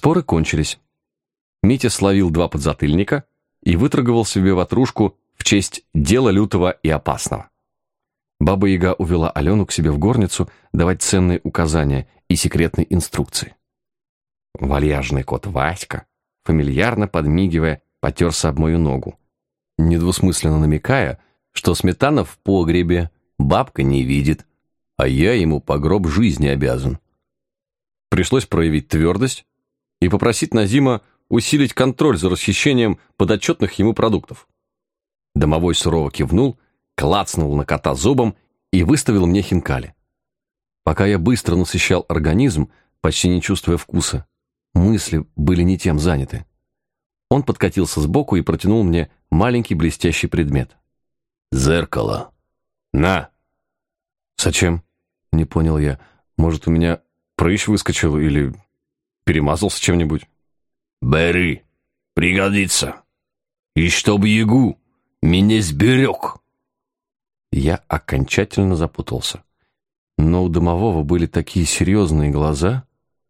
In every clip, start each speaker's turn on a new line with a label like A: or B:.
A: Споры кончились. Митя словил 2 подзатыльника и выторговал себе ватрушку в честь дела лютого и опасного. Баба-Яга увела Алену к себе в горницу давать ценные указания и секретные инструкции. Вальяжный кот Васька, фамильярно подмигивая, потерся об мою ногу, недвусмысленно намекая, что сметана в погребе бабка не видит, а я ему по гроб жизни обязан. Пришлось проявить твердость и попросить Назима усилить контроль за расхищением подотчетных ему продуктов. Домовой сурово кивнул, клацнул на кота зубом и выставил мне хинкали. Пока я быстро насыщал организм, почти не чувствуя вкуса, мысли были не тем заняты. Он подкатился сбоку и протянул мне маленький блестящий предмет. «Зеркало. На!» «Зачем?» — не понял я. «Может, у меня прыщ выскочил или перемазался чем-нибудь?»
B: «Бери, пригодится. И чтоб Ягу меня сберег!»
A: Я окончательно запутался. Но у домового были такие серьезные глаза.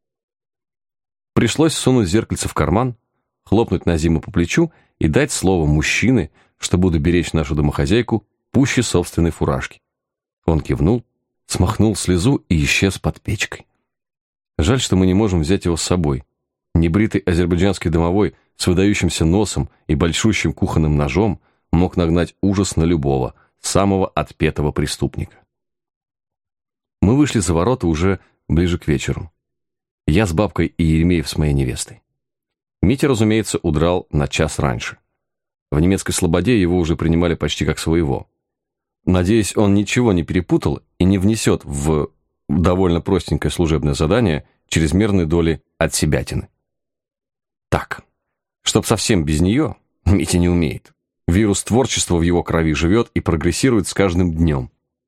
A: Пришлось сунуть зеркальце в карман, хлопнуть Назима по плечу и дать слово мужчины, что буду беречь нашу домохозяйку пуще собственной фуражки. Он кивнул, смахнул слезу и исчез под печкой. Жаль, что мы не можем взять его с собой. Небритый азербайджанский домовой с выдающимся носом и большущим кухонным ножом мог нагнать ужас на любого, самого отпетого преступника. Мы вышли за ворота уже ближе к вечеру. Я с бабкой и Еремеев с моей невестой. Митя, разумеется, удрал на час раньше. В немецкой слободе его уже принимали почти как своего. Надеюсь, он ничего не перепутал и не внесет в довольно простенькое служебное задание чрезмерной доли отсебятины. Так, чтоб совсем без нее, Митя не умеет. Вирус творчества в его крови живет и прогрессирует с каждым днем.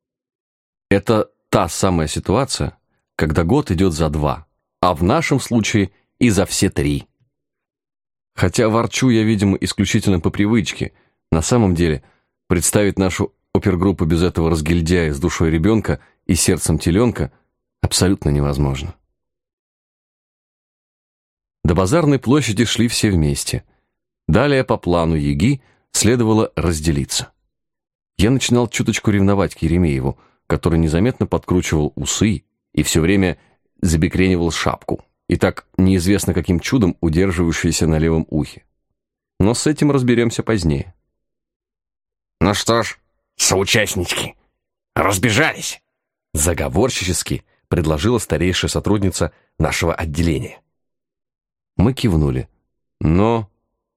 A: Это та самая ситуация, когда год идет за 2, а в нашем случае и за все 3. Хотя ворчу я, видимо, исключительно по привычке, на самом деле представить нашу опергруппу без этого разгильдяя с душой ребенка и сердцем теленка абсолютно невозможно. До базарной площади шли все вместе. Далее по плану Яги следовало разделиться. Я начинал чуточку ревновать к Еремееву, который незаметно подкручивал усы и все время забекренивал шапку, и так неизвестно каким чудом удерживающийся на левом ухе. Но с этим разберемся позднее.
B: «Ну что ж, соучастнички, разбежались!»
A: Заговорщически предложила старейшая сотрудница нашего отделения. Мы кивнули, но...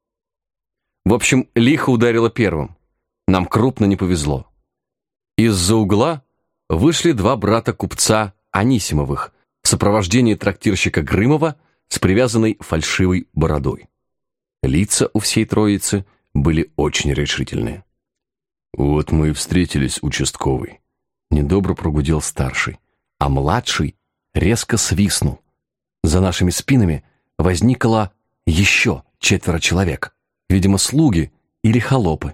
A: В общем, лихо ударило первым. Нам крупно не повезло. Из-за угла вышли 2 брата купца Анисимовых в сопровождении трактирщика Грымова с привязанной фальшивой бородой. Лица у всей троицы были очень решительные. «Вот мы и встретились, участковый», — недобро прогудел старший, а младший резко свистнул. За нашими спинами возникло еще 4 человек, видимо, слуги или холопы.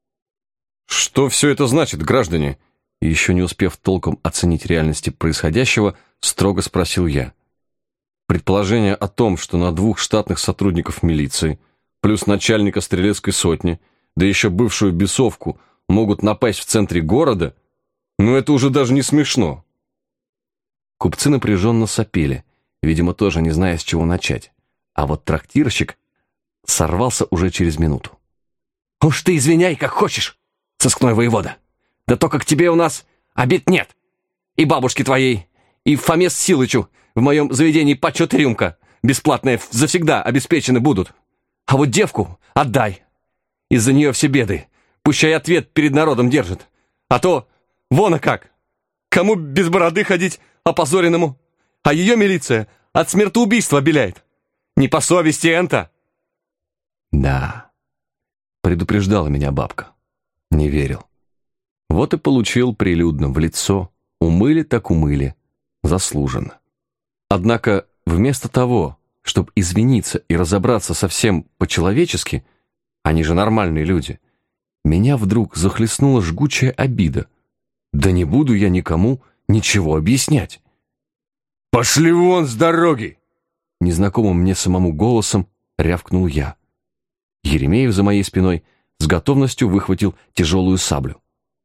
A: «Что все это значит, граждане?» И еще не успев толком оценить реальности происходящего, строго спросил я. Предположение о том, что на 2 штатных сотрудников милиции, плюс начальника стрелецкой сотни, да еще бывшую бесовку, могут напасть в центре города, ну это уже даже не смешно. Купцы напряженно сопели, видимо, тоже не зная, с чего начать. А вот трактирщик сорвался уже через минуту. «Уж ты извиняй, как хочешь, сыскной воевода. Да только к тебе у нас обид нет. И бабушке твоей, и Фоме Силычу в моем заведении почет и рюмка бесплатные завсегда обеспечены будут. А вот девку отдай. Из-за нее все беды. Пущай ответ перед народом держит. А то вон как. Кому без бороды ходить опозоренному? А ее милиция от смертоубийства обеляет. Не по совести энто». Да, предупреждала меня бабка. Не верил. Вот и получил прилюдно в лицо. Умыли так умыли. Заслуженно. Однако вместо того, чтобы извиниться и разобраться совсем по-человечески, они же нормальные люди, меня вдруг захлестнула жгучая обида. Да не буду я никому ничего объяснять.
B: «Пошли вон с дороги!
A: незнакомым мне самому голосом рявкнул я. Еремеев за моей спиной с готовностью выхватил тяжелую саблю.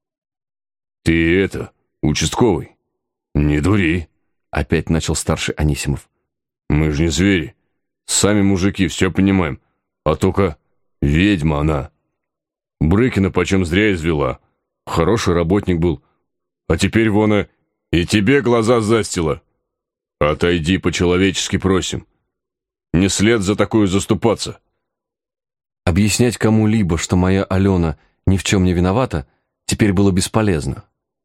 B: «Ты это, участковый, не дури!» — опять начал старший Анисимов. «Мы же не звери. Сами мужики все понимаем. А только ведьма она. Брыкина почем зря извела. Хороший работник был. А теперь вон и тебе глаза застила. Отойди, по-человечески просим. Не след за такую заступаться».
A: Объяснять кому-либо, что моя Алена ни в чем не виновата, теперь было бесполезно.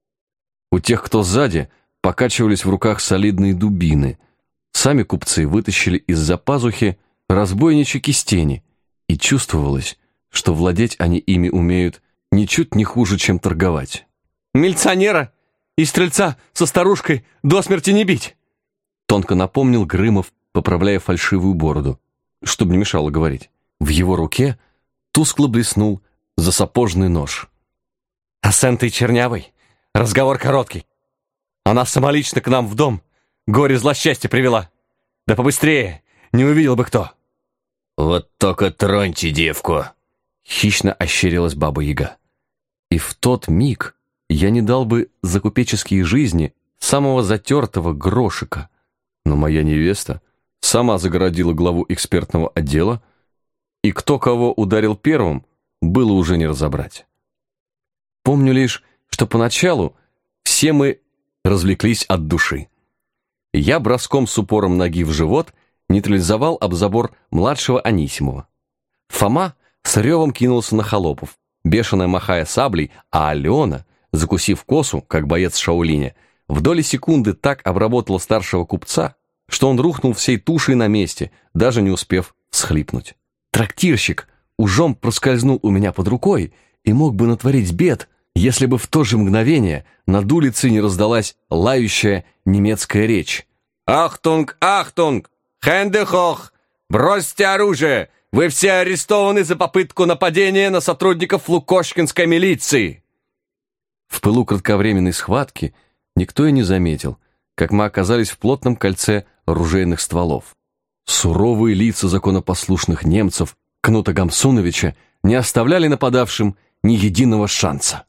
A: У тех, кто сзади, покачивались в руках солидные дубины. Сами купцы вытащили из-за пазухи разбойничьи кистени, и чувствовалось, что владеть они ими умеют ничуть не хуже, чем торговать.
C: «Милиционера и стрельца со старушкой до смерти не бить!»
A: Тонко напомнил Грымов, поправляя фальшивую бороду, чтобы не мешало говорить. В его руке тускло блеснул засапожный нож.
C: «А с Энтой Чернявой разговор короткий. Она самолично к нам в дом горе злосчастье привела. Да побыстрее, не увидел бы кто».
B: «Вот только троньте девку!»
A: Хищно ощерилась Баба-Яга. И в тот миг я не дал бы за купеческие жизни самого затертого грошика. Но моя невеста сама загородила главу экспертного отдела, и кто кого ударил первым, было уже не разобрать. Помню лишь, что поначалу все мы развлеклись от души. Я броском с упором ноги в живот нейтрализовал об забор младшего Анисимова. Фома с ревом кинулся на холопов, бешено махая саблей, а Алена, закусив косу, как боец Шаолиня, в доли секунды так обработала старшего купца, что он рухнул всей тушей на месте, даже не успев всхлипнуть. Трактирщик ужом проскользнул у меня под рукой и мог бы натворить бед, если бы в то же мгновение над улицей не раздалась лающая немецкая речь.
C: «Ахтунг, ахтунг! Хэнде хох! Бросьте оружие! Вы все арестованы за попытку нападения на сотрудников Лукошкинской милиции!»
A: В пылу кратковременной схватки никто и не заметил, как мы оказались в плотном кольце ружейных стволов. Суровые лица законопослушных немцев Кнута Гамсуновича не оставляли нападавшим ни единого шанса.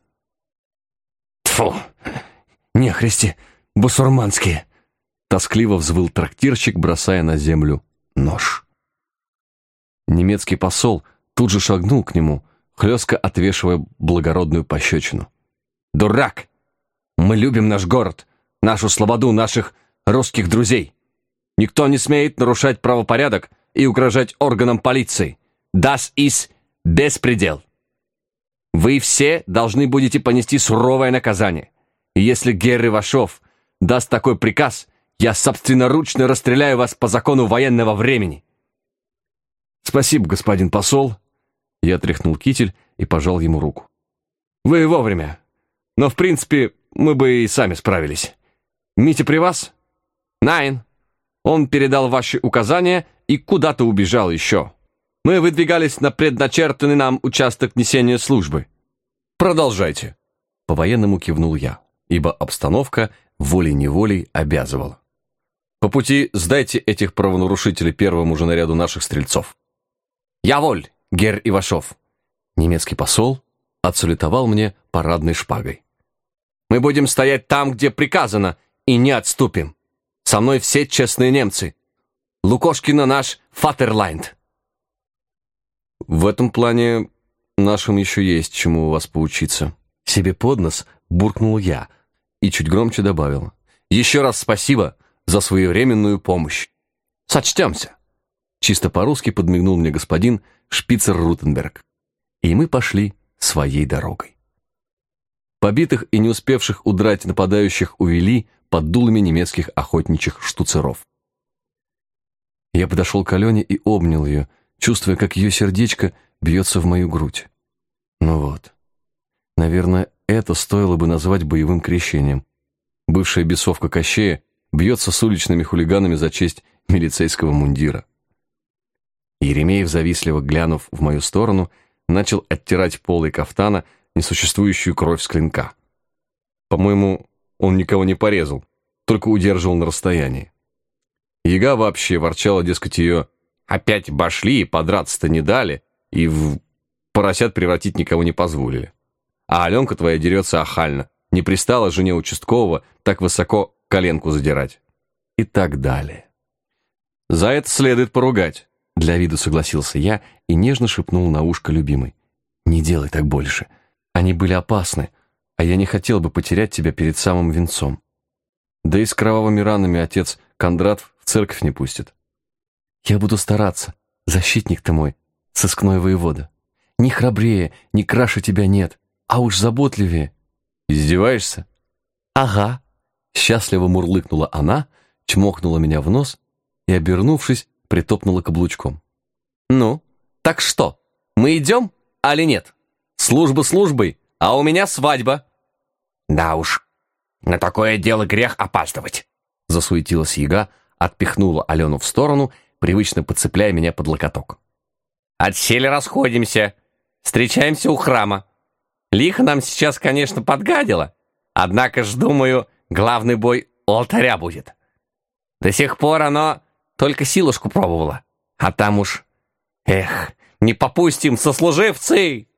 C: «Тьфу! Нехристи бусурманские!»
A: Тоскливо взвыл трактирщик, бросая на землю нож. Немецкий посол тут же шагнул к нему, хлестко отвешивая благородную пощечину.
C: «Дурак! Мы любим наш город, нашу слободу, наших русских друзей. Никто не смеет нарушать правопорядок и угрожать органам полиции. Das ist беспредел. Вы все должны будете понести суровое наказание. И если Герр Ивашов даст такой приказ, я собственноручно расстреляю вас по закону военного времени».
A: «Спасибо, господин посол». Я тряхнул китель и пожал ему руку.
C: «Вы вовремя. Но, в принципе, мы бы и сами справились. Митя при вас?» «Найн. Он передал ваши указания и куда-то убежал еще. Мы выдвигались на предначертанный нам участок несения службы. Продолжайте».
A: По-военному кивнул я, ибо обстановка волей-неволей обязывала. «По пути сдайте этих правонарушителей первому же наряду наших стрельцов».
C: «Я воль, Герр Ивашов».
A: Немецкий посол отсалютовал мне парадной шпагой.
C: «Мы будем стоять там, где приказано, и не отступим. Со мной все честные немцы. Лукошкина наш фатерлайнд».
A: «В этом плане нашим еще есть чему у вас поучиться». Себе под нос буркнул я и чуть громче добавил. «Еще раз спасибо за своевременную помощь. Сочтемся». Чисто по-русски подмигнул мне господин Шпицер-Рутенберг. И мы пошли своей дорогой. Побитых и не успевших удрать нападающих увели под дулами немецких охотничьих штуцеров. Я подошел к Алене и обнял ее, чувствуя, как ее сердечко бьется в мою грудь. Ну вот. Наверное, это стоило бы назвать боевым крещением. Бывшая бесовка Кощея бьется с уличными хулиганами за честь милицейского мундира. Еремеев, завистливо глянув в мою сторону, начал оттирать полой кафтана несуществующую кровь с клинка. По-моему, он никого не порезал, только удерживал на расстоянии. Яга вообще ворчала, дескать, ее опять обошли, и подраться-то не дали, и в поросят превратить никого не позволили. А Аленка твоя дерется охально, не пристала жене участкового так высоко коленку задирать. И так далее. За это следует поругать. Для виду согласился я и нежно шепнул на ушко любимой. Не делай так больше. Они были опасны, а я не хотел бы потерять тебя перед самым венцом. Да и с кровавыми ранами отец Кондратов в церковь не пустит. Я буду стараться, защитник ты мой, сыскной воевода. Ни храбрее, ни краше тебя нет, а уж заботливее. Издеваешься? Ага. Счастливо мурлыкнула она, чмокнула меня в нос и, обернувшись, притопнула каблучком. Ну, так что, мы идем, али нет? Служба службой, а у меня свадьба.
C: Да уж, на такое дело грех опаздывать.
A: Засуетилась Яга, отпихнула Алену в сторону, привычно подцепляя меня под локоток.
C: Отсели расходимся, встречаемся у храма. Лихо нам сейчас, конечно, подгадило, однако ж, думаю, главный бой у алтаря будет. До сих пор оно только силушку пробовало, а там уж... Эх, не попустим, сослуживцы!